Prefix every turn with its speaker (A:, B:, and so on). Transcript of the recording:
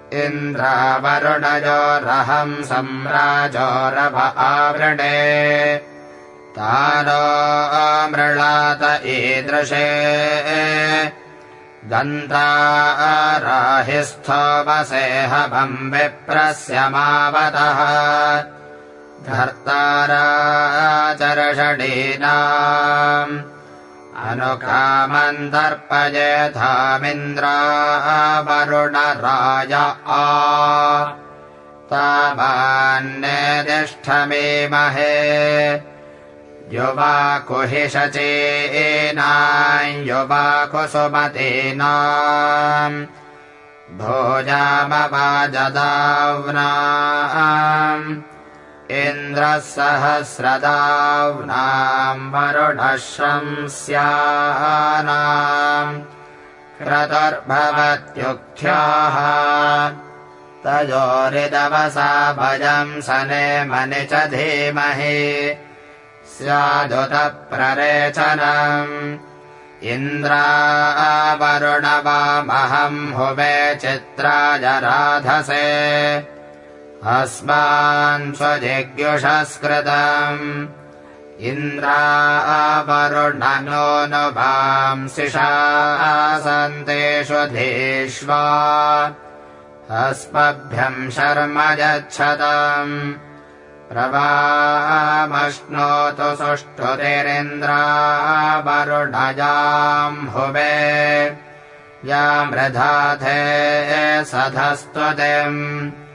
A: इन्द्रावरुणयोरहं सम्राजोरभ आवृणे तानो मृळात ईदृशे दन्ताराहिस्थोमसेहभं विप्रस्यमावतः धर्ताराचर्षणीनाम् अनुकामन्तर्पयेथामिन्द्रावरुणराय तावान्नेदिष्ठमीमहे युवाकुहिषचीनाम् युवाकुसुमतीनाम् भोजामवाजदाव्नाम् इन्द्रः सहस्रदाव्नाम् वरुणः शंस्यानाम् क्रतुर्भवत्युक्थ्याः तयोरिदवसा भजं सनेमनि च धीमहि स्यादुतप्ररेचनम् इन्द्रावरुणवामहं हुवे चित्राय राधसे अस्मान् स्वजिज्ञुषस्कृतम् इन्द्रावरुणनो नु वांसिषासन्तेषु धीष्वा अस्मभ्यं शर्म यच्छतम् प्रवामश्नोतु सुष्ठुतिरिन्द्रावरुणजां हुवे या मृधाथे सधस्त्वतिम्